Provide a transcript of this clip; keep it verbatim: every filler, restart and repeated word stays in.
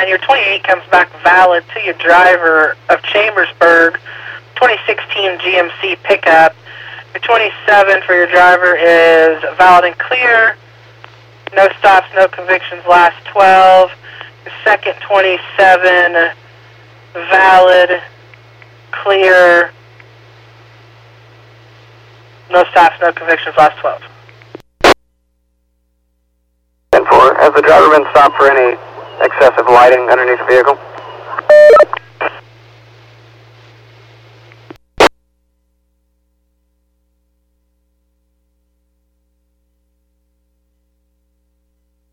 and your twenty-eight comes back valid to your driver of Chambersburg, twenty sixteen G M C pickup. Your twenty-seven for your driver is valid and clear. No stops, no convictions, last twelve. Your second twenty-seven, valid, clear. No stops, no convictions, last twelve. ten four, has the driver been stopped for any excessive lighting underneath the vehicle?